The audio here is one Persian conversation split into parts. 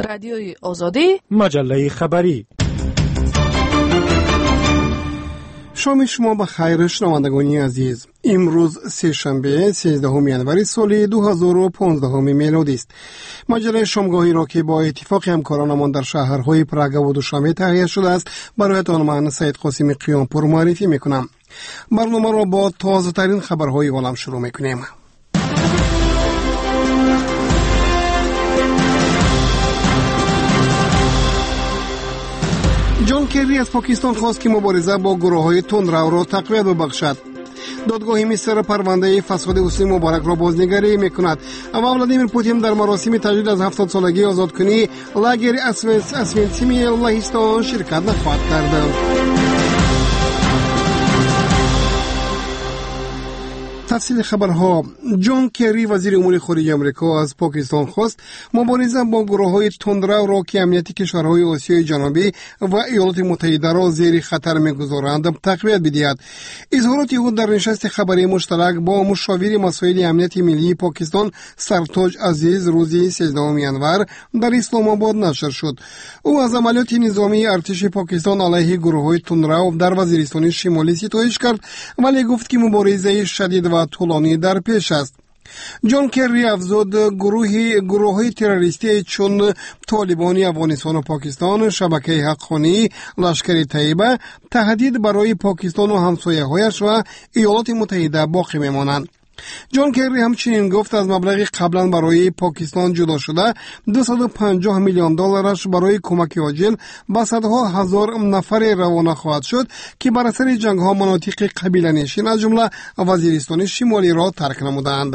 رادیوی آزادی، مجله خبری. شام شما بخیر شنوندگان عزیز. امروز سه شنبه 13 ینور سال 2015 میلادی است. مجله شامگاهی را که با اتفاق همکارانمان در شهرهای پراگ و دوشنبه تهیه شده است برایتان من سید قاسم قیامپور معرفی میکنم. برنامه را با تازه ترین خبرهای عالم شروع میکنیم. جان کری از پاکستان خواست که مبارزه با گروه‌های تندرو را تقویت ببخشد. دادگاه مصر پرونده فساد حسنی مبارک را بازنگری میکند و ولادیمیر پوتین در مراسم تجدید از 70 سالگی آزادکنی لاگر اسوینسیمی لهستان شرکت نخواهد کرد. تفصیل خبرها. جان کری وزیر امور خارجه آمریکا از پاکستان خواست مبارزه با گروه‌های تندرو را که امنیت کشورهای آسیای جنوبی و ایالات متحده را زیر خطر می‌گذارند تقویت بدهد. اظهارات او در نشست خبری مشترک با مشاور مسائل امنیت ملی پاکستان سرتاج عزیز روز 13 ینور در اسلام آباد نشر شد. او از عملیات نظامی ارتش پاکستان علیه گروه‌های تندرو در وزیرستان شمالی ستایش کرد ولی گفت که مبارزه شدید و طولانی در پیش است. جان کری افزود گروه‌های تروریستی چون طالبان افغانستان و پاکستان، شبکه حقانی، لشکر طیبه تهدید برای پاکستان و همسایه‌هایش و ایالات متحده باقی میمانند. جان کری همچنین گفت از مبلغ قبلا برای پاکستان جدا شده 250 میلیون دلارش برای کمک عاجل به صدها هزار نفر روانه خواهد شد که بر اثر جنگ‌ها مناطق قبیله نشین از جمله وزیرستان شمالی را ترک نمودند.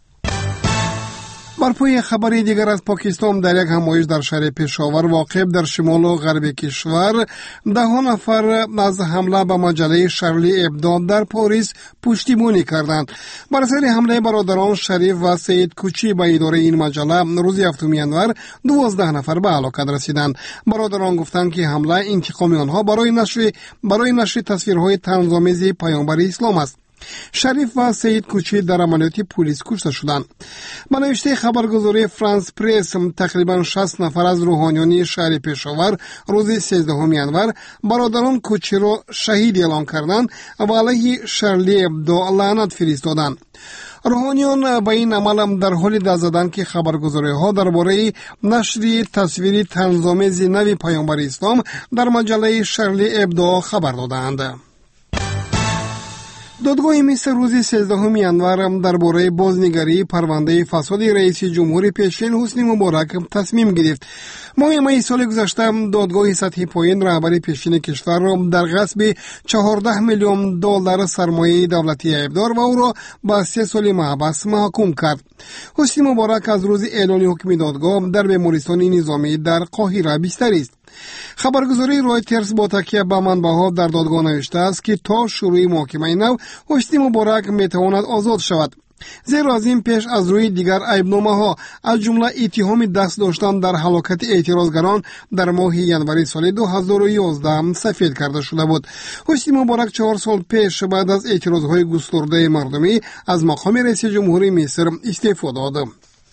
بر پای خبری دیگر از پاکستان در یک همایش در شهر پشاور واقع در شمال و غرب کشور 10 نفر از حمله به مجله شارلی ابدو در پاریس پشتیبانی کردند. بر اثر حمله برادران شریف و سید کوچی به اداره این مجله روز 7 ینور 12 نفر به هلاکت رسیدند. برادران گفتند که حمله انتقام آنها برای نشر تصویرهای طنزآمیز پیامبر اسلام است. شریف و سید کوچی در عملیات پلیس کشته شدند. به نوشته خبرگزاری فرانس پرس تقریبا 60 نفر از روحانیان شهر پشاور روز 13 ینور برادران کوچی را شهید اعلام کردند و علیه شارلی ابدو لعنت فرستادند. روحانیان به این عمل در حال دست زدند که خبرگزاری‌ها درباره نشر تصویر طنزآمیز نوی پیامبر اسلام در مجله شارلی ابدو خبر دادند. دادگاه مصر روز 13 ینور درباره بازنگری پرونده فساد رئیس جمهور پیشین حسنی مبارک تصمیم گرفت. ماه می سال گذشته دادگاه سطحی پایین رهبر پیشین کشور را در غصب 14 میلیون دلار سرمایه دولتی ایبدار و او را به 3 سال محبس محکوم کرد. حسنی مبارک از روز اعلان حکم دادگاه در بیمارستان نظامی در قاهره بستری است. خبرگزاری رویترز با تکیه به منبع‌ها در دادگاه نوشته است که تا شروع محاکمه نو حسنی مبارک میتواند آزاد شود. زیرا از این پیش از روی دیگر عیب‌نامه‌ها از جمله اتهام دست داشتن در هلاکت اعتراضگران در ماه ینوری سال 2011 سفید کرده شده بود. حسنی مبارک 4 سال پیش بعد از اعتراضهای گسترده مردمی از مقام رئیس جمهوری مصر استعفا داد.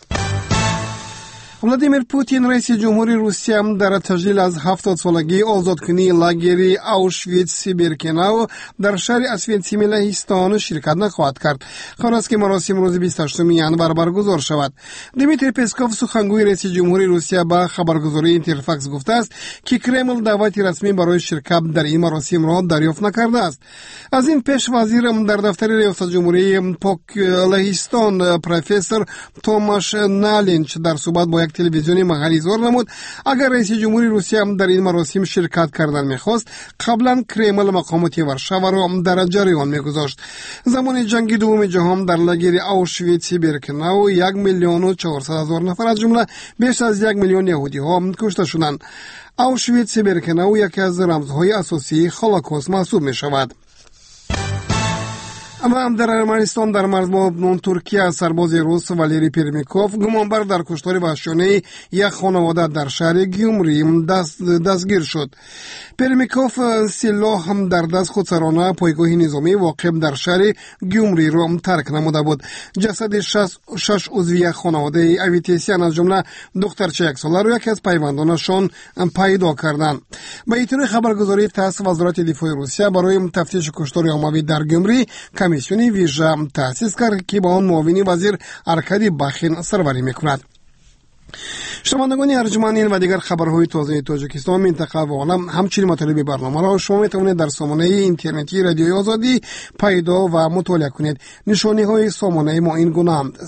ولادیمیر پوتین رئیس جمهوری روسیه در تجلیل از 70 سالگی آزادکنی لاگر آوشویتس بیرکناو در شهر اسوینسیم لهستان شرکت نخواهد کرد. قرار است که مراسم روز 28 ینور برگزار شود. دیمیتری پسکوف سخنگوی رئیس جمهوری روسیه به خبرگزاری اینترفاکس گفته است که کرمل دعوت رسمی برای شرکت در این مراسم را دریافت نکرده است. از این پیش وزیر در دفتر ریاست جمهوری لهستان پروفسور توماش نالینچ در صحبت با تلویزیون محلی اظهار نمود اگر رئیس جمهوری روسیه در این مراسم شرکت کردن میخواست قبلا کرمل مقامات ورشاوا را در جریان میگذاشت. زمان جنگ دوم جهان در لاگر آوشویتس بیرکناو 1,400,000 نفر از جمله بیش از 1 میلیون یهودی ها کشته شدند. آوشویتس بیرکناو یکی از رمزهای اساسی هولوکاست محسوب می شود. و در ارمنستان در مرز با ترکیه سرباز روس والیری پرمیکوف گمانبر در کشتار وحشیانه یک خانواده در شهر گیومری دستگیر شد. پرمیکوف سلاح هم در دست خود سرانه پایگاه نظامی واقع در شهر گیومری را ترک نموده بود. جسد 6 عضو یک خانواده اویتیسیان از جمله دخترچه 1 ساله را یکی از پیوندانشان پیدا کردند. با اطلاع خبرگزاری تاس وزارت دفاع روسیه برای تفتیش کشتار عمومی در گیومری کمیسیون ویژه تأسیس کرد که با آن معاون وزیر ارکادی باخین سروری میکند. شنوندگان ارجمند این و دیگر خبرهای تازه تاجیکستان، منطقه و عالم همچنین مطالب برنامه را شما میتوانید در سامانه اینترنتی رادیوی آزادی پیدا و مطالعه کنید. نشانی های سامانه ما این گونه اند: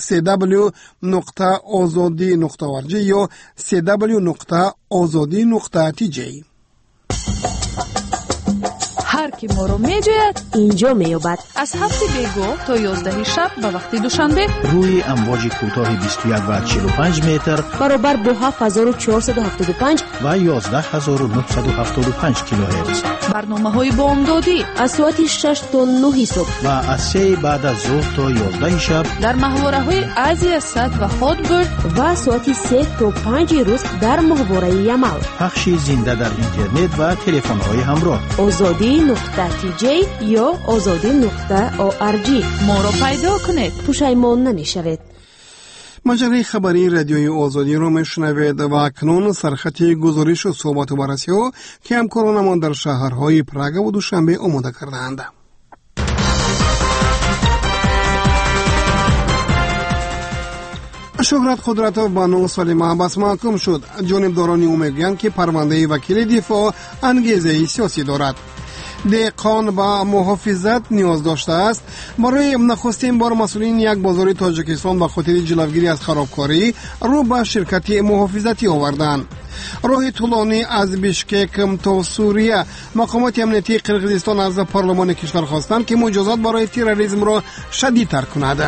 www.azadi.org یا www.azadi.tj. هر کی ما رو میجوید اینجا میابد. از 7 بیگاه تا 11 شب به وقت دوشنبه روی امواج کوتاه 21 و 45 متر برابر با 7475 و 11975 کیلوهرتز. برنامه‌های بامدادی از ساعت 6 تا 9 صبح و از 3 بعد از ظهر تا 11 شب در محوره‌های آسیا صد و هادبرد و ساعت 3 تا 5 روز در محوره یمال. پخش زنده در اینترنت و تلفن‌های همراه. azadi.tj یا azadi.org. ما را پیدا کنید، پشیمان نمیشوید. مجله خبری رادیوی آزادی را میشنوید و اکنون سرخط گزارش و صحبت و بررسی ها که همکارانمان در شهرهای پراگ و دوشنبه آماده کردند. شهرت قدرتوف با 9 سال محبس محکوم شد. جانبداران او میگویند که پرونده وکیل دفاع انگیزه سیاسی دارد. دهقان با محافظت نیاز داشته است. برای نخستین بار مسئولین یک بازار تاجیکستان به خاطر جلوگیری از خرابکاری رو به شرکت محافظتی آوردند. راه طولانی از بیشکک تا سوریه. مقامات امنیتی قرقیزستان از پارلمان کشور خواستند که مجازات برای تروریسم را شدیدتر کند.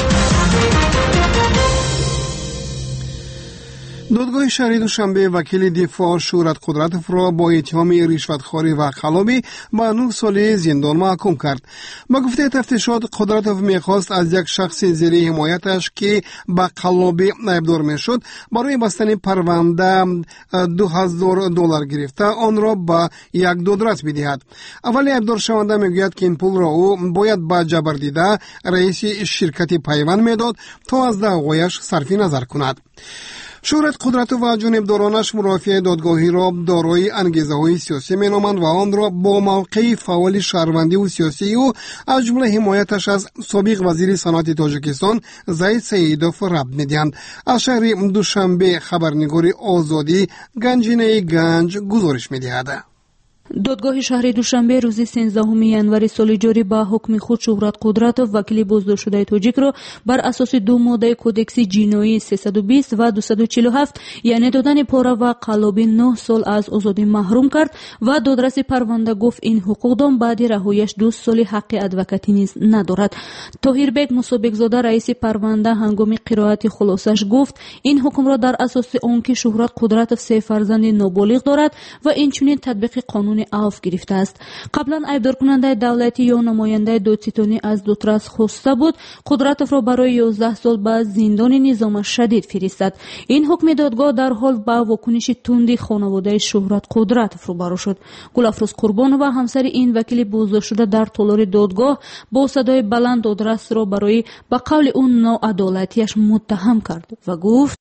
دادگاه شهری دوشنبه وکیل دفاع شهرت قدرتوف را با اتهام رشوتخواری و خلابی به 9 سال زندان محکوم کرد. با گفته تفتیشات قدرتوف میخواست از یک شخص زیر حمایتش که به خلابی ایبدار میشد برای بستن پرونده $2000 گرفته آن را به یک دادرس بدهد. اولی ایبدار شونده میگوید که این پول را او باید به جبردیده رئیس شرکت پیوند میداد تا از دعوایش صرف نظر کند. شهرت قدرتوف و جانبدارانش مرافع دادگاهی را دارای انگیزه‌های سیاسی مینامند و آن را با موقع فعال شهروندی و سیاسی او از جمله حمایتش از سابق وزیر صنعت تاجیکستان زید سیدوف ربط می‌دهند. از شهر دوشنبه خبرنگار آزادی گنجینه گنج گزارش می‌دهد. دادگاه شهر دوشنبه روز 13 ینور سال جاری با حکم خود شهرت قدرتوف وکیل بازداشت شده تاجیک را بر اساس 2 ماده کودکس جنایی 320 و 247 یعنی دادن پاره و قلابی 9 سال از آزادی محروم کرد و دادرس پرونده گفت این حقوق دام بعد رهاییش 2 سال حق ادوکاتی نیز ندارد. طاهربگ مسابق زاده رئیس پرونده هنگام قرائت خلاصش گفت این حکم را در اساس آنکه شهرت قدرتوف 3 فرزند نابالغ دارد و اینچنین تطبیق قانون عفو گرفته است. قبلا ایبدار کننده دولتی یا نماینده دادستانی از دادرس خواسته بود قدرتوف را برای 11 سال به زندان نظام شدید فرستاد. این حکم دادگاه در حال با واکنش تندی خانواده شهرت قدرتوف روبرو شد. گلافروز قربان و همسر این وکیل بازداشت شده در طولانی دادگاه با صدای بلند دادرس را برای به قول اون ناعدالتیش متهم کرد و گفت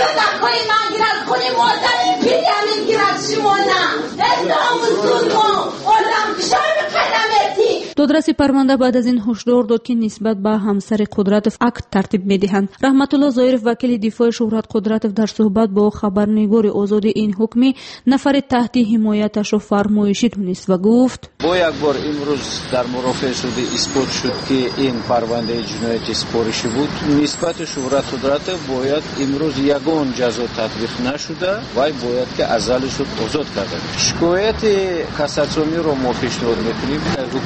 دادرس پرونده بعد از این هشدار داد که نسبت به همسر قدرتوف اکت ترتیب می‌دهند. رحمت الله ظاهرов وکیل دفاع شهرت قدرتوف در صحبت با خبرنگار آزاد این حکمی نفر تحت حمایتش را فرمایشی دونست و گفت با یک بار امروز در مرافعه شده اثبات شد که این پرونده جنایتی سپارشی بود. نسبت شهرت قدرتوف باید امروز یگان جزا تطبیق نشده و باید که ازل شد آزاد کرده. شکایت کاساسیونی را ما پیشنهاد میکنیم. حکم را به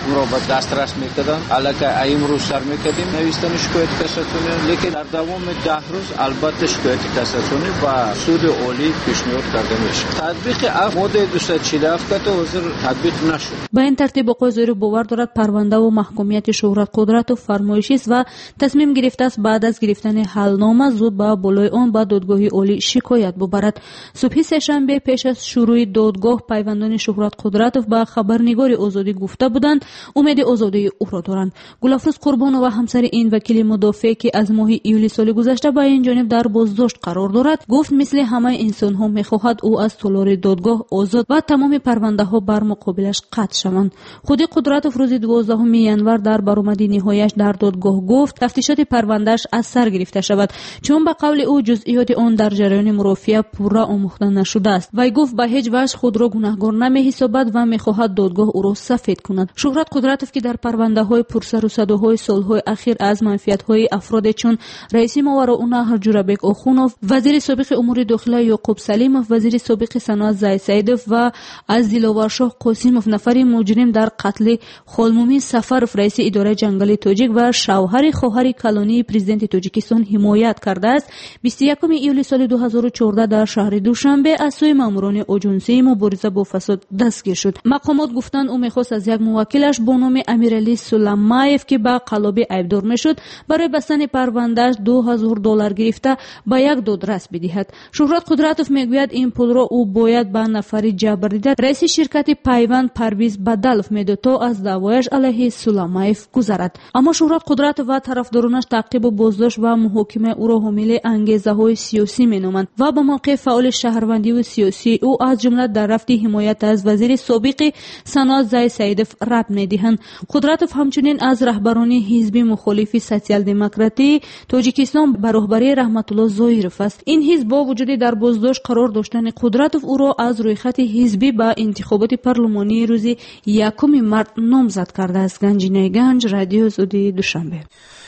دسترس میکردن. البته امروز سر میکردیم نوشتن شکایت کساتونی، لیکن در دوام 10 روز البته شکایت کساتونی و سود عالی پیشنهاد کرده میشه. تطبیق ماده 247 که حاضر تطبیق نشد. با این ترتیب آقای زویری باور دارد پرونده و محکومیت شهرت قدرت و فرمایشی است و تصمیم گرفته است بعد از گرفتن حلنامه زود به بالای آن به دادگاه عالی شکایت ببرد. صبح سه‌شنبه پیش از شروع دادگاه پیوندان شهرت قدرت به خبرنگار آزادی گفته بودند امید آزادی او را دارند. گلافروز قربانو و همسر این وکیل مدافع که از ماه ایولی سال گذشته با این جانب در بازداشت قرار دارد گفت مثل همه انسان ها میخواهد او از تالار دادگاه آزاد و تمام پرونده ها بر مقابلش قطع شوند. خود قدرت روز 12 ینور در برآمدی نهاییش در دادگاه گفت تفتیشات پروندهش از سر گرفته شود چون به قول او جزئیات آن در جریان مرافعه پورا آموخته نشده است. وی گفت به هیچ وجه خود را گناهکار نمی‌حسابد و می‌خواهد دادگاه او را سفید کند. شهرت قدرتوف که در پرونده‌های پرسر و صداهای سال‌های اخیر از منفعت‌های افراد چون رئیس ماوراء جورابک اخونوف، وزیر سابق امور داخله یعقوب سلیموف، وزیر سابق صنعت زای سیدوف و از دلاورشاه قاسیموف نفری مجرم در قتل خالمومی سفروف رئیس اداره جنگل تاجیک و شوهر خواهر کلانی پرزیدنت تاجیکستان حمایت کرده است. 21 ایولی سال 2014 در شهر دوشنبه از سوی ماموران اجنسی مبارزه با فساد دستگیر شد. مقامات گفتند او می‌خواست از یک موکلش با نام امیرعلی سلیمایف که به قلابی ایبدار میشد برای بستن پروندهش $2000 گرفته به یک دادرس بدهد. شهرت قدرتوف میگوید این پول را او باید به نفر جبر دیده رئیس شرکت پیوند پرویز بدلف میداد تا از دعوایش علیه سلیمایف گذرد. اما شهرت قدرت و طرفدارانش تعقیب و بازداشت و محاکمه او را حامل انگیزه‌های سیاسی مینامند و به موقع فعال شهروندی و سیاسی او از جمله در رفت حمایت از وزیر سابق صنعت زای سیدوف رد میدهند. قدرتوف همچنین از رهبران حزب مخالف سوسیال دموکراتی تاجیکستان به رهبری رحمت الله ظاهرف است. این حزب با وجود در بازداشت قرار داشتن قدرتوف او را از روی خط حزبی به انتخابات پارلمانی روز 1 مارس نامزد کرده است. گنجینه گنج، رادیو آزادی، دوشنبه.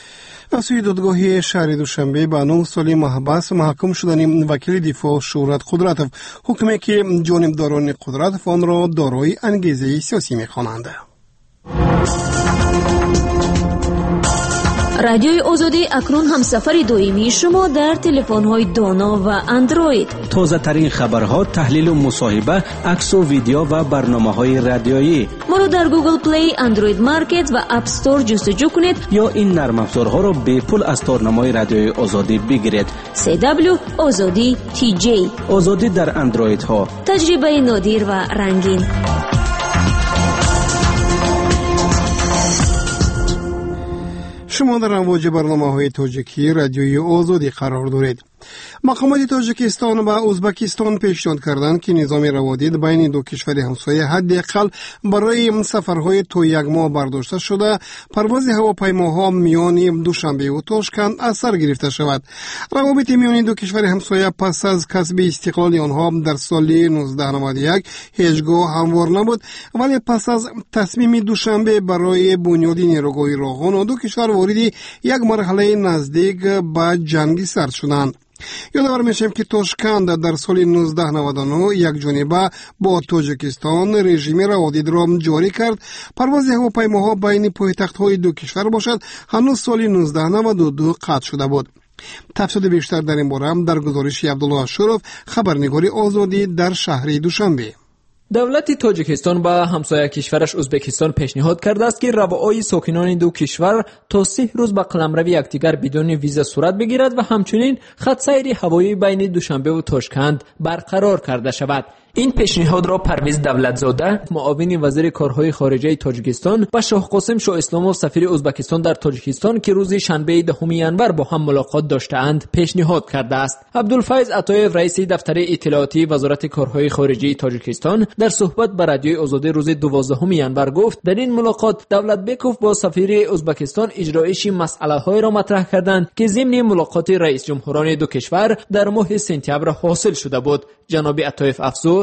از سوی دادگاه شهر دوشنبه به 9 سال محبس محکوم شدن وکیل دفاع شهرت قدرتوف، حکمی که جانبداران قدرتوف آن را دارای انگیزه سیاسی می‌خوانند. رادیوی آزادی اکنون هم سفر دائمی شما در تلفن‌های دانا و اندروید. تازه ترین خبرها، تحلیل و مصاحبه، عکس و ویدیو و برنامه‌های رادیویی. ما رو در گوگل پلی، اندروید مارکت و اپ استور جستجو کنید یا این نرم افزارها را به پول از تارنمای رادیوی آزادی بگیرید. CW آزادی TJ. آزادی در اندروید ها. تجربه نادر و رنگین. شما در امواج برنامه‌های تاجیکی رادیوی آزادی قرار دارید. مقامات تاجیکستان و ازبکستان پیشنهاد کردند که نظام روادید بین دو کشور همسایه حداقل برای سفرهای تا یک ماه برداشته شده پرواز هواپیماها میان دوشنبه و تاشکند از سر گرفته شود. روابط میان دو کشور همسایه پس از کسب استقلال آنها در سال 1991 هیچگاه هموار نبود، ولی پس از تصمیم دوشنبه برای بنیاد نیروگاه راهان دو کشور وارد یک مرحله نزدیک به جنگ سرد شدند. یادآور میشیم که تاشکند در سال 1999 یک جانبه با تاجیکستان رژیم روادید را جاری کرد. پرواز هواپیماها بین پایتخت‌های دو کشور باشد هنوز سال 1992 قطع شده بود. تفصیل بیشتر در این باره در گزارش عبدالله اشرف، خبرنگار آزادی در شهر دوشنبه. دولت تاجیکستان به همسایه کشورش ازبکستان پیشنهاد کرده است که روابط ساکنان دو کشور تا 3 روز به قلمرو یکدیگر بدون ویزا صورت بگیرد و همچنین خط سیر هوایی بین دوشنبه و تاشکند برقرار کرده شود. این پیشنهاد را پرویز دولتزاده، معاون وزیر کارهای خارجه تاجیکستان، و شاه قاسم شاه اسلاموف سفیر ازبکستان در تاجیکستان که روز شنبه 10 ینور با هم ملاقات داشته‌اند پیشنهاد کرده است. عبدالفیض عطایف رئیس دفتر اطلاعاتی وزارت کارهای خارجه تاجیکستان در صحبت با رادیوی آزادی روز 12 ینور گفت در این ملاقات دولتبکوف با سفیر ازبکستان اجرایش مسئله‌های را مطرح کردند که ضمن ملاقات رئیس جمهوران دو کشور در ماه سپتامبر حاصل شده بود. جناب عطایف افزود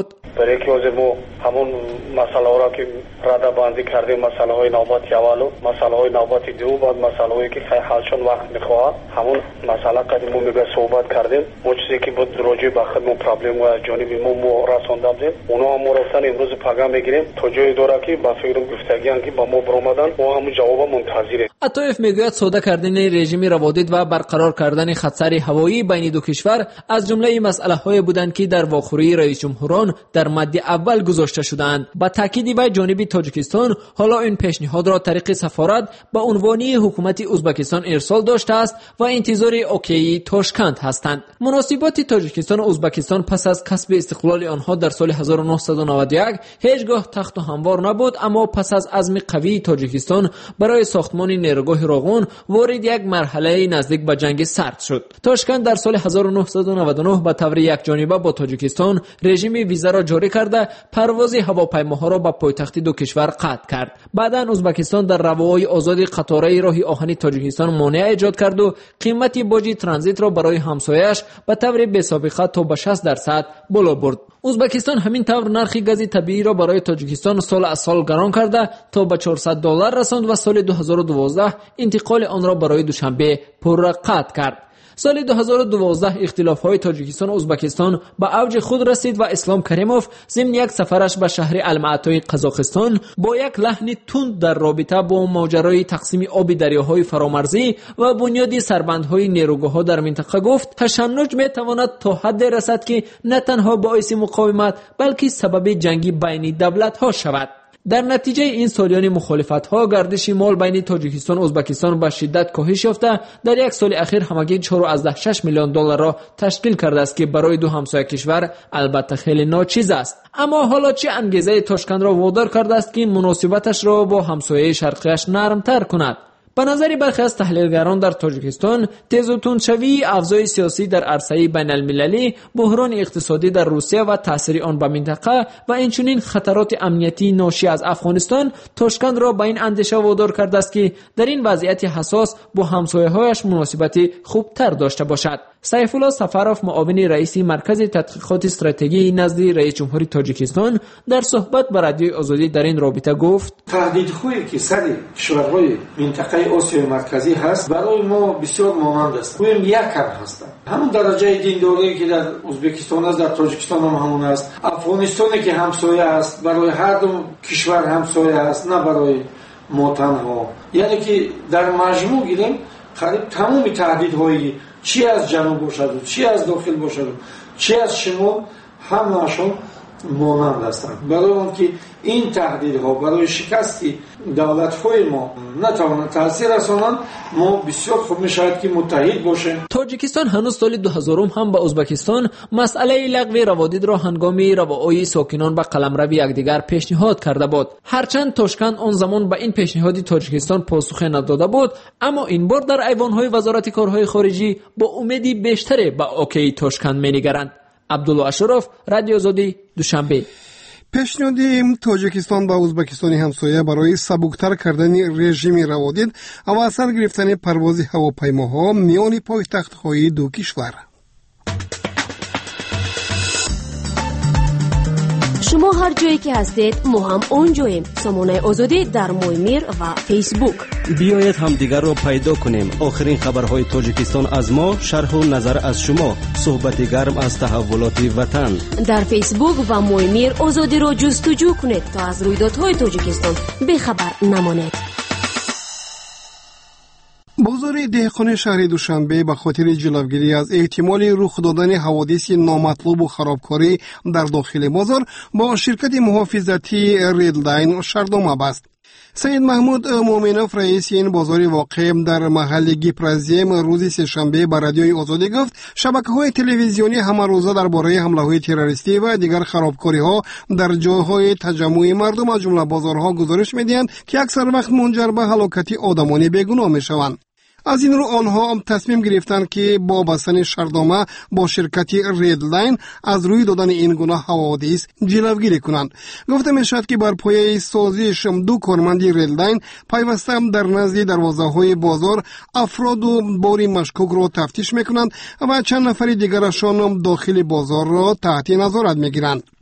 بود. برای که ما همون مسئله ها را که رده بندی کردیم، مسئله های نوبت اول و مسئله های نوبت دو، بعد مسئله هایی که حلشون وقت میخواهد، همون مسئله قدیم ما میگه صحبت کردیم. ما چیزی که بود راجع به خدمت پرابلم و جانب ما رسانده بودیم، اونا هم رفتن امروز پیغام میگیریم تا جای داره که با فکر گفتگی که با ما برآمدن و همون جواب منتظریم. عطایف میگوید ساده کردن رژیم روادید و برقرار کردن خطر هوایی بین دو کشور از جمله مسئله های بودند که در واخوری رئیس جمهوران در مد اول گذاشته شدند. با تاکید بر جانب تاجیکستان حالا این پیشنهاد را طریق سفارت به عنوانی حکومت ازبکستان ارسال داشته است و انتظار اوکی تاشکند هستند. مناسبات تاجیکستان و ازبکستان پس از کسب استقلال آنها در سال 1991 هیچگاه تخت و هموار نبود، اما پس از عزم قوی تاجیکستان برای ساختمان نیروگاه راغون وارد یک مرحله نزدیک به جنگ سرد شد. تاشکند در سال 1999 به طور یک جانبه با تاجیکستان رژیم ویزا را جاری کرده پرواز هواپیماها را به پایتخت دو کشور قطع کرد. بعداً ازبکستان در روای آزاد قطاره راه آهن تاجیکستان مانع ایجاد کرد و قیمت باج ترانزیت را برای همسایه‌اش به طور بی‌سابقه تا به 60% بالا برد. ازبکستان همین طور نرخ گاز طبیعی را برای تاجیکستان سال از سال گران کرده تا به $400 رساند و سال 2012 انتقال آن را برای دوشنبه پر قطع کرد. سال 2012 اختلاف‌های تاجیکستان و ازبکستان به اوج خود رسید و اسلام کریموف ضمن یک سفرش به شهر المعطای قزاقستان با یک لحن تند در رابطه با ماجرای تقسیم آب دریاهای فرامرزی و بنیاد سربندهای نیروگاه‌ها در منطقه گفت تشنج می‌تواند تا حد رسد که نه تنها باعث مقاومت بلکه سبب جنگ بین دولت‌ها شود. در نتیجه این سالیان مخالفت‌ها گردش مال بین تاجیکستان و ازبکستان به شدت کاهش یافته در یک سال اخیر همگی 4.6 میلیون دلار را تشکیل کرده است که برای دو همسایه کشور البته خیلی ناچیز است. اما حالا چه انگیزه تاشکند را وادار کرده است که مناسبتش را با همسایه شرقیش نرمتر کند؟ به نظر برخی از تحلیلگران در تاجیکستان تیز و تندشوی اوضاع سیاسی در عرصه بین المللی، بحران اقتصادی در روسیه و تاثیر آن به منطقه و اینچنین خطرات امنیتی ناشی از افغانستان تاشکند را به این اندیشه وادار کرده است که در این وضعیت حساس با همسایه‌هایش مناسبتی خوبتر داشته باشد. سیف الله سفروف معاون رئیس مرکز تحقیقات استراتژی نزد رئیس جمهوری تاجیکستان در صحبت با رادیوی آزادی در این رابطه گفت تهدیدهایی که سر کشورهای منطقه آسیای مرکزی هست برای ما بسیار مانند است. گویم یک هستند. همون درجه دینداری که در ازبکستان است در تاجیکستان هم همون است. افغانستانی که همسایه است برای هر دو کشور همسایه است، نه برای ما تنها. یعنی که در مجموع گیریم قریب تمام تهدیدهایی چی از جنوب باشد و چی از داخل باشد و چی از شمال همه‌شون مانند هستند. برای اون که این تهدیدها برای شکست دولت‌های ما نتوانند تاثیر رسانند، ما بسیار خوب می‌شود که متحد باشیم. تاجیکستان هنوز سال 2000 هم با ازبکستان مسئله لغو روادید را هنگام روایی ساکنان به قلمرو یکدیگر پیشنهاد کرده بود. هرچند تاشکند آن زمان به این پیشنهاد تاجیکستان پاسخ نداده بود، اما این بار در ایوان‌های وزارت کارهای خارجی با امیدی بیشتری به اوکی تاشکند می‌نگرند. عبدالله اشرف، رادیو آزادی، دوشنبه. پیشنهاد تاجیکستان با ازبکستان همسایه برای سبکتر کردن رژیم روادید و اثر گرفتن پرواز هواپیماها میان پایتخت‌های دو کشور. شما هر جایی که هستید ما هم اونجاییم. سامانه آزادی در مویمیر و فیسبوک. بیایید هم دیگر را پیدا کنیم. آخرین خبرهای تاجیکستان از ما، شرح و نظر از شما، صحبت گرم از تحولات وطن. در فیسبوک و مویمیر آزادی را جستجو کنید تا از رویدادهای تاجیکستان بخبر نمانید. بازار دهقان شهر دوشنبه به خاطر جلوگیری از احتمال رخ دادن حوادث نامطلوب و خرابکاری در داخل بازار با شرکت محافظتی ریدلاین شرطنامه بست. سید محمود مومنوف رئیس این بازار واقع در محل گیپرازیم روز سه‌شنبه به رادیوی آزادی گفت شبکه‌های تلویزیونی همه روزه درباره حمله‌های تروریستی و دیگر خرابکاری‌ها در جاهای تجمع مردم از جمله بازارها گزارش می‌دهند که اکثر وقت منجر به هلاکت آدمان بیگناه می‌شوند. از این رو آنها تصمیم گرفتند که با بستن شرطنامه با شرکت ریدلاین از روی دادن این گونه حوادث جلوگیری کنند. گفته میشد که بر پایه سازش دو کارمند ریدلاین پیوسته در نزد دروازه‌های بازار افراد و باری مشکوک را تفتیش میکنند و چند نفر دیگرشان داخل بازار را تحت نظارت میگیرند.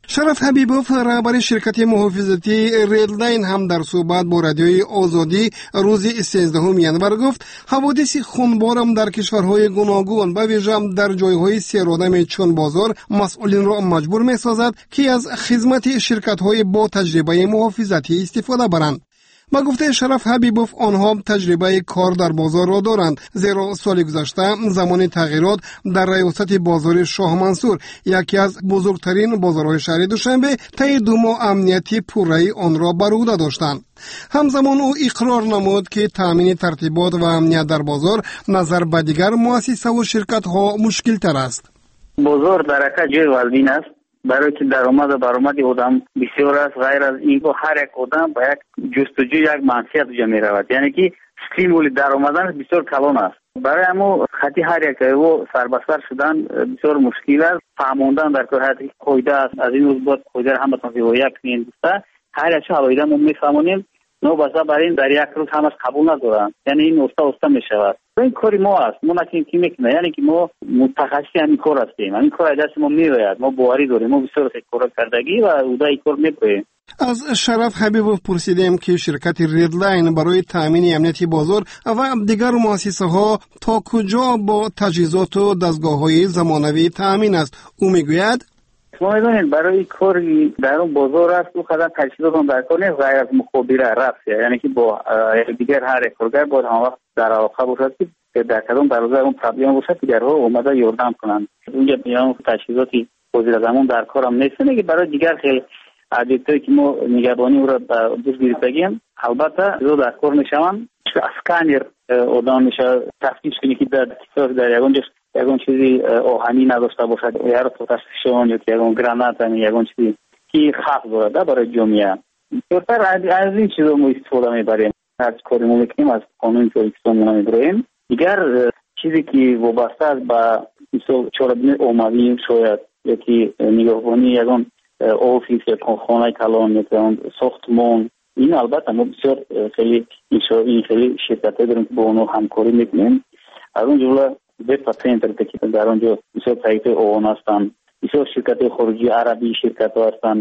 شرف حبیبوف رهبر شرکت محافظتی ریدلاین هم در صحبت با رادیوی آزادی روز 13 ینور گفت حوادث خونبارم در کشورهای گوناگون و ویژه در جایهای سیرآدم چون بازار مسئولین را مجبور می‌سازد که از خدمت شرکت‌های با تجربه محافظتی استفاده برند. با گفته شرف حبیبوف آنها تجربه کار در بازار را دارند، زیرا سال گذشته زمان تغییرات در ریاست بازار شاه منصور یکی از بزرگترین بازارهای شهر دوشنبه طی 2 ماه امنیتی پررأی آن را بر عهده داشتند. همزمان او اقرار نمود که تامین ترتیبات و امنیت در بازار نظر به دیگر مؤسسه و شرکت ها مشکل تر است. بازار در جای والدین است، برای که درآمد و برآمد آدم بسیار است. غیر از این هر یک آدم با یک جستجوی یک منفعت جا می رود، یعنی که استیمول درآمدن بسیار کلان است. برای همو خطی هر یک و سربسر شدن بسیار مشکل است. فهموندن در کار حتی قاعده است، از این روز بعد قاعده را هم بتونیم و یک نیم است. هر یک حوایده ما میفهمونیم، نو بسا برای این در یک روز همش قبول ندارن، یعنی این اوستا می شود. این کاری ما است، ما نکنیم که میکنه، یعنی که ما متخصصی همین کار هستیم، همین کار دست ما میروید، ما باوری داریم، ما بسیار کار کردگی و اودا این کار میکنیم. از شرف حبیبوف پرسیدیم که شرکت ریدلاین برای تامین امنیتی بازار و دیگر مؤسسه ها تا کجا با تجهیزات و دستگاه های زمانوی تامین است. او میگوید شما میدونید برای کاری در اون بازار است او خدمت تجهیزات هم در کار نیست غیر از مخابره رفت، یعنی که با دیگر هر کارگر باید هم وقت در علاقه باشد که در کدام بروزه اون پرابلم باشد دیگرها اومده یاردم کنند. اونجا میان تجهیزاتی وزیر زمان در کار هم نیست، که برای دیگر خیلی عادتی که ما نگهبانی او را دوست گرفتگیم البته رو در کار میشوند. اسکانر آدم میشه تفتیش کنی که در کیسه در یگان چیزی آهنی نداشته باشد یا رو تفتیشون یا یگان گرانات یا یگان چیزی که خاص دارد برای جمعیت. بهتر از این چیزا ما استفاده میبریم. هر کاری ما میکنیم از قانون تاجیکستان میبریم. دیگر چیزی که وابسته است به مثل چهاربین عمومی شاید یکی نگهبانی یگان آفیس یا خانه کلان یا ساختمان، این البته ما بسیار خیلی خیلی شرکت‌ها داریم که با اونها همکاری میکنیم. از اون جمله بتا سنتر که در آنجا بسیار سایت اوان هستند، بسیار شرکت خارجی عربی شرکت‌ها هستند،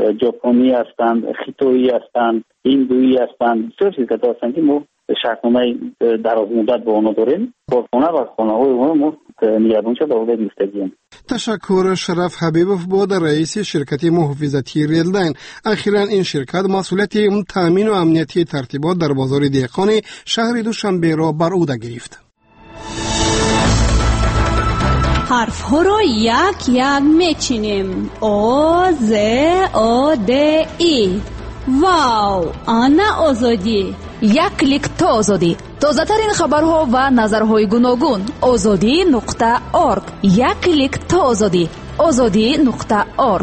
ژاپنی هستند، خیتویی هستند، هندویی هستند، بسیار شرکت‌ها هستند که ما شرکت‌های دراز مدت با اونها داریم. کارخانه و خانه‌های اونها ما نگهبانی شده عهده گرفتگیم. تشکر شرف حبیبوف بود رئیس شرکت محافظتی ریدلاین. اخیراً این شرکت مسئولیت تامین و امنیتی ترتیبات در بازار دهقان شهر دوشنبه را بر عهده گرفت. حرف ها را یک یک میچینیم. او ز او د ای. واو، آنا آزادی. یک کلیک تا آزادی. تازه ترین خبرها و نظرهای گوناگون. azadi.org. یک کلیک تا آزادی. azadi.org.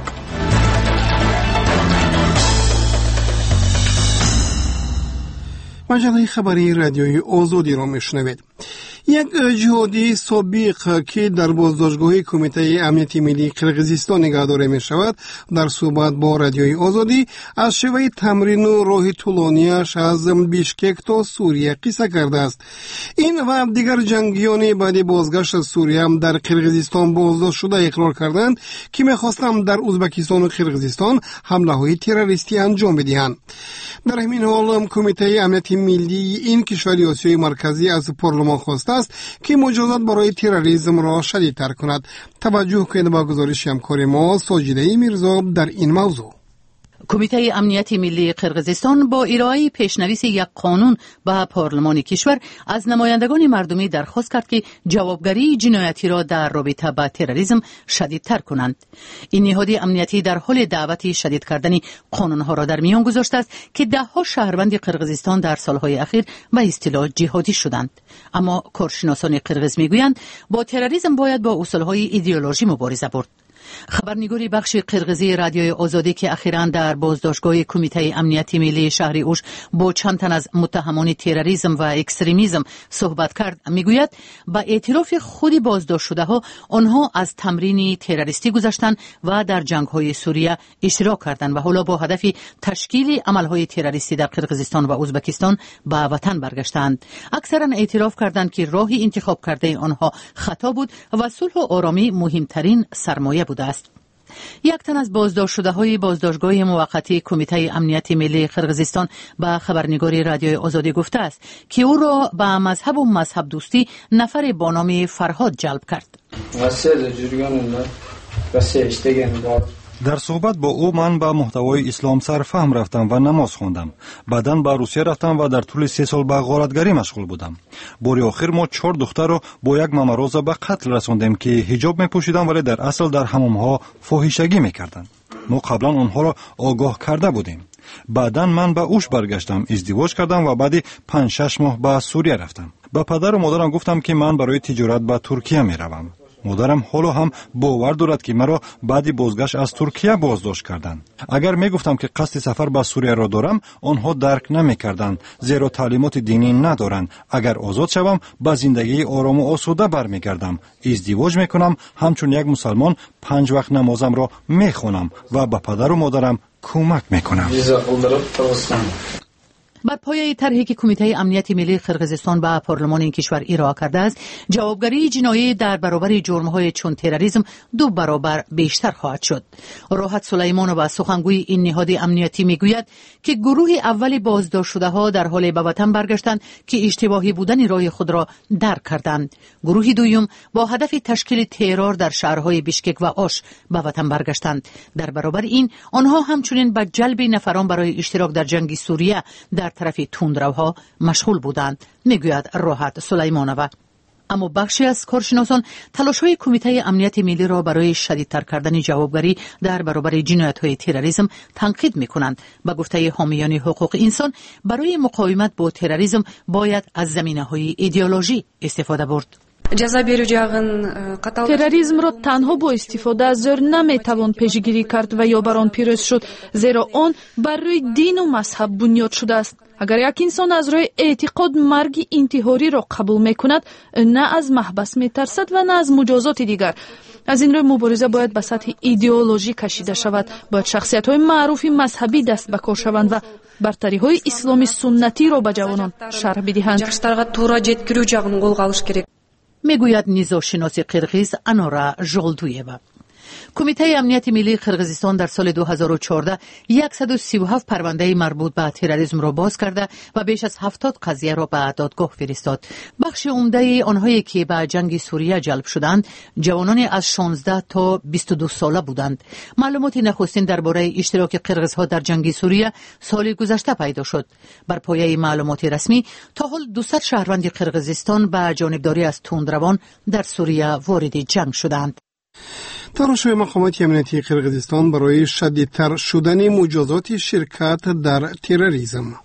مجله خبری رادیوی آزادی را میشنوید. یک جهادی سابق که در بازداشتگاه کمیته امنیتی ملی قرقیزستان نگهداری می شود در صحبت با رادیوی آزادی از شیوه تمرین و راه طولانیش از بیشکک تا سوریه قصه کرده است. این و دیگر جنگیان بعد بازگشت از سوریه هم در قرقیزستان بازداشت شده اقرار کردند که می‌خواستند در ازبکستان و قرقیزستان حمله‌های تروریستی انجام بدهند. در همین حال کمیته امنیتی ملی این کشور آسیای مرکزی از پارلمان خواسته است که مجازات برای تروریسم را شدیدتر کند. توجه کنید به گزارش همکار ما ساجده میرزا در این موضوع. کمیته امنیتی ملی قرقیزستان با ارائه پیشنویس یک قانون به پارلمان کشور از نمایندگان مردمی درخواست کرد که جوابگری جنایتی را در رابطه با تروریسم شدیدتر کنند. این نهاد امنیتی در حال دعوت شدید کردن قانونها را در میان گذاشته است که ده‌ها شهروند قرقیزستان در سالهای اخیر به اصطلاح جهادی شدند. اما کارشناسان قرقیز میگویند با تروریسم باید با اصولهای ایدئولوژی مبارزه برد. خبرنگاری بخش قرقیزی رادیوی آزادی که اخیراً در بازداشتگاه کمیته امنیتی ملی شهر اوش با چند تن از متهمان تروریسم و اکستریمیسم صحبت کرد میگوید با اعتراف خود بازداشت شده ها آنها از تمرین تروریستی گذشتند و در جنگ‌های سوریه اشتراک کردند و حالا با هدف تشکیل عمل‌های تروریستی در قرقیزستان و ازبکستان به وطن برگشتند. اکثرا اعتراف کردند که راهی انتخاب کرده آنها خطا بود و صلح و آرامی مهمترین سرمایه بود است. یک تن از بازداشت شده های بازداشتگاه موقتی کمیته امنیت ملی قرقیزستان به خبرنگاری رادیوی آزادی گفته است که او را به مذهب و مذهب دوستی نفر با نام فرهاد جلب کرد. در صحبت با او من به محتوای اسلام سرفهم رفتم و نماز خواندم. بعداً به روسیه رفتم و در طول 3 سال به غارتگری مشغول بودم. باری آخر ما 4 دختر را با یک مامروزه به قتل رساندیم که حجاب می‌پوشیدند ولی در اصل در حمام‌ها فاحشگی می‌کردند. ما قبلا آنها را آگاه کرده بودیم. بعداً من به اوش برگشتم، ازدواج کردم و بعد 5-6 ماه به سوریه رفتم. به پدر و مادرم گفتم که من برای تجارت به ترکیه میروم. مادرم حالا هم باور دارد که مرا بعد بازگشت از ترکیه بازداشت کردند. اگر میگفتم که قصد سفر به سوریه را دارم، آنها درک نمیکردند، زیرا تعلیمات دینی ندارند. اگر آزاد شوم، به زندگی آرام و آسوده برمیگردم، ازدواج میکنم، همچون یک مسلمان 5 وقت نمازم را میخوانم و به پدر و مادرم کمک میکنم. بر پایه طرحی که کمیته امنیت ملی قرقیزستان به پارلمان این کشور ارائه کرده است، جوابگری جنایی در برابر جرم‌های چون تروریسم 2 برابر بیشتر خواهد شد. راحت سلیمانووا سخنگوی این نهاد امنیتی میگوید که گروه اول بازداشت شده‌ها در حال به وطن برگشتند که اشتباهی بودن راه خود را درک کردند. گروه دوم با هدف تشکیل ترور در شهرهای بیشکک و آش به وطن برگشتند. در برابر این آنها همچنین به جلب نفران برای اشتراک در جنگ سوریه در طرف تندروها مشغول بودند، میگوید راحت سلیمانووا. اما بخشی از کارشناسان تلاش‌های کمیته امنیت ملی را برای شدیدتر کردن جوابگری در برابر جنایت‌های تروریسم تنقید می‌کنند. به گفته حامیان حقوق انسان، برای مقاومت با تروریسم باید از زمینه‌های ایدئولوژی استفاده برد. терроризм ро танҳо бо истифода аз зӯр наметавон пешгирӣ кард ва ё бар он пирӯз шуд, зеро он бар рӯи дину мазҳаб бунёд шудааст. агар як инсон аз рӯи эътиқод марги интиҳориро қабул мекунад, на аз маҳбас метарсад ва на аз муҷозоти дигар. аз ин рӯй мубориза бояд ба сатҳи идеологӣ кашида шавад. бояд шахсиятҳои маъруфи мазҳабӣ даст ба кор шаванд ва бартариҳои исломи суннатиро ба ҷавонон шарҳ бидиҳанд. میگوید نژادشناس قرقیز انورا ژولدویeva. کمیته امنیت ملی قرقیزستان در سال 2014 137 پرونده مربوط به تروریسم را باز کرده و بیش از 70 قضیه را به دادگاه فرستاد. بخش عمده آنهایی که به جنگ سوریه جلب شدند جوانان از 16 تا 22 ساله بودند. معلومات نخستین درباره اشتراک قرقیزها در جنگ سوریه سال گذشته پیدا شد. بر پایه معلومات رسمی تا حال 200 شهروند قرقیزستان به جانبداری از تندروان در سوریه وارد جنگ شدند. تلاش مقامات امنیتی قرقیزستان برای شدیدتر شدن مجازات شرکت در تروریسم.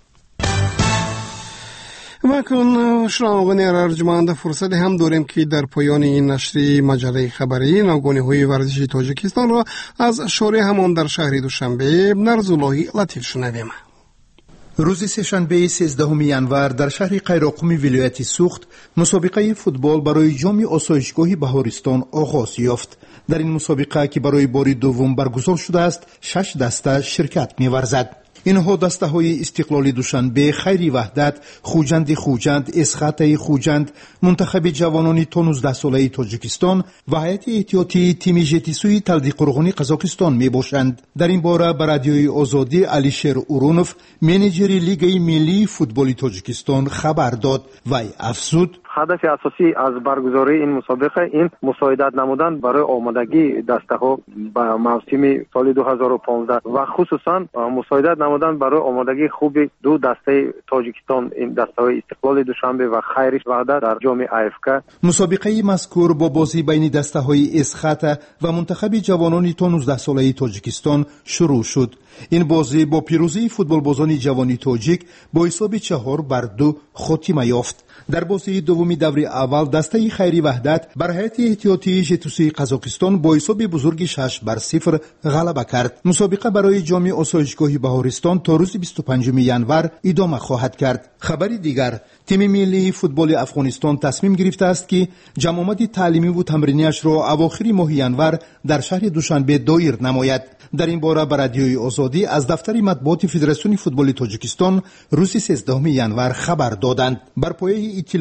و کنون شنوندگان ارجمند فرصت هم داریم که در پایان این نشر مجله خبری نوگانی‌های ورزشی تاجیکستان را از شارع همان در شهر دوشنبه نرزاللهی لطیف شنویم. روز سه‌شنبه 13 ینور در شهر قیراقمی ولایت سوخت مسابقه فوتبال برای جام آسایشگاه بهارستان آغاز یافت. در این مسابقه که برای بار دوم برگزار شده است 6 دسته شرکت می‌ورزد. اینها دسته های استقلال دوشنبه، خیری وحدت، خوجند، اسخط خوجند، منتخب جوانان تا 19 ساله تاجیکستان و هیئت احتیاطی تیم ژتیسوی تلدی قرغونی قزاقستان می باشند. در این باره بر رادیوی آزادی علیشیر اورونوف منیجر لیگ ملی فوتبال تاجیکستان خبر داد و افزود هدف اساسی از برگزاری این مسابقه این مساعدت نمودن برای آمادگی دسته‌ها به موسم سال 2015 و خصوصا مساعدت نمودن برای آمادگی خوب 2 دسته تاجیکستان، این دسته‌های استقلال دوشنبه و خیری وحدت در جام آیفک. مسابقه مذکور با بازی بین دسته‌های اسخط و منتخب جوانان تا 19 ساله تاجیکستان شروع شد. این بازی با پیروزی فوتبالبازان جوانی تاجیک با حساب 4-2 خاتمه یافت. در بازی دومی دور اول دسته خیری وحدت بر هیئت احتیاطی ژتیسوی قزاقستان با حساب بزرگ 6-0 غلبه کرد. مسابقه برای جام آسایشگاه بهارستان تا روز 25 ینور ادامه خواهد کرد. خبری دیگر، تیم ملی فوتبال افغانستان تصمیم گرفته است که جمع تعلیمی و تمرینیش را اواخر ماه ینور در شهر دوشنبه دایر نماید. در این باره بر رادیوی آزادی از دفتر مطبوعات فدراسیون فوتبال تاجیکستان روز 13 ینور خبر دادند. بر پایه اطلاع این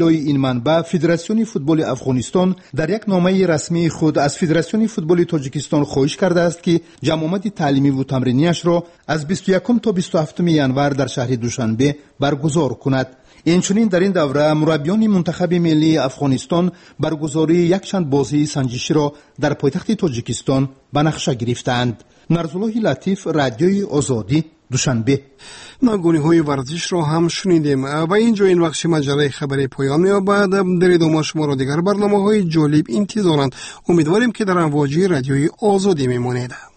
منبع فدراسیون فوتبال افغانستان در یک نامه رسمی خود از فدراسیون فوتبال تاجیکستان خواهش کرده است که جمع آمد تعلیمی و تمرینیش را از 21 تا 27 ینور در شهر دوشنبه برگزار کند. اینچنین در این دوره مربیان منتخب ملی افغانستان برگزاری یک چند بازی سنجشی را در پایتخت تاجیکستان به نقشه گرفتند. نرزالله لطیف، رادیوی آزادی، دوشنبه. ناگونی‌های ورزش را هم شنیدیم و اینجا این بخش مجله خبری پایان می‌یابد. در ادامه شما را دیگر برنامه‌های جالب انتظارند. امیدواریم که در امواج رادیوی آزادی میمانید.